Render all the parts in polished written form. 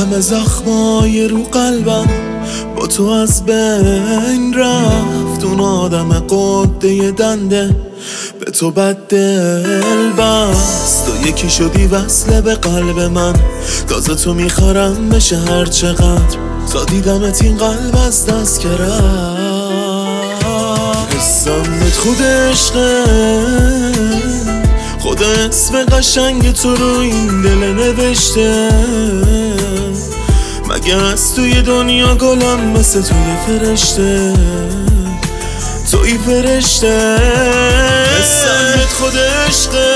همه زخمای رو قلبم با تو از بین رفت. اون آدم قده دنده به تو بد دل بست. تو یکی شدی وصله به قلب من، تازه تو میخوارم بشه هر چقدر. تا دیدمت این قلب از دست که رفت. حسمت خود عشقه، خود اسم قشنگ تو رو این دل نوشته. مگه از توی دنیا گلم مثل توی فرشته، توی فرشته. حسمت خود عشقه،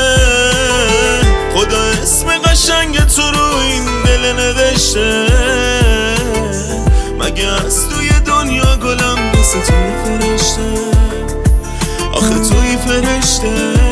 خود اسم قشنگ تو رو این دل نوشته. مگه از توی دنیا گلم مثل توی فرشته، آخه توی فرشته.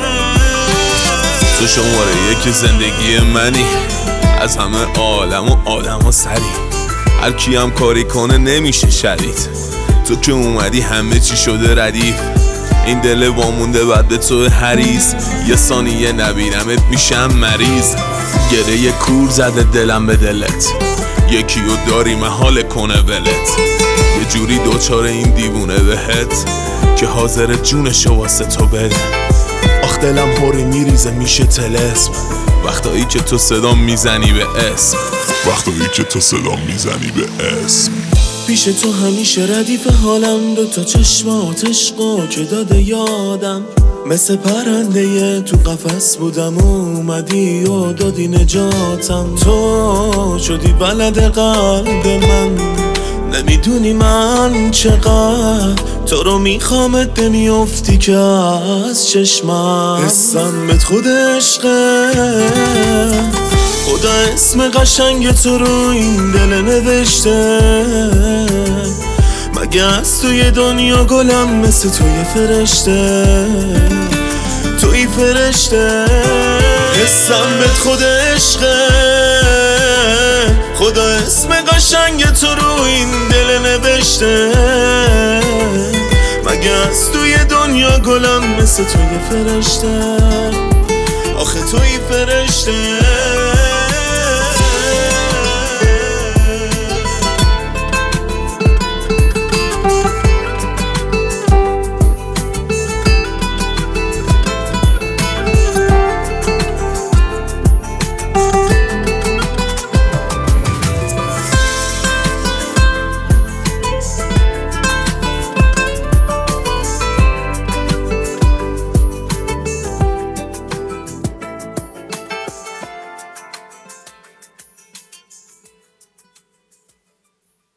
تو شماره یک زندگی منی، از همه عالم و آدم و سری. هر کی هم کاری کنه نمیشه شدید. تو که اومدی همه چی شده ردیف. این دل وامونده بعد به تو حریص. یه ثانیه نبینمت میشم مریض. گره کور زده دلم به دلت، یکیو داری محال کنه ولت. یه جوری دوچاره این دیوونه بهت که حاضر جونشو واسه تو بده. آخ دلم پری میریزه میشه طلسم وقتایی که تو صدا میزنی به اسم، وقتایی که تو صدا میزنی به اسم. پیش تو همیشه ردیف حالم، دو تا چشم آتشقا که داده یادم. مثل پرنده تو قفس بودم و اومدی و دادی نجاتم. تو شدی بلد قلب من، نمیدونی من چقدر تو رو میخوامت نمیافتی که از چشمم. حسمت خود عشقه، خدا اسم قشنگ تو رو این دل نوشته. مگه از توی دنیا گلم مثل توی فرشته، توی فرشته. حسمت خود عشقه، خدا اسم قشنگ تو رو این دل نوشته. مگه از توی دنیا گلم مثل توی فرشته، آخه توی فرشته.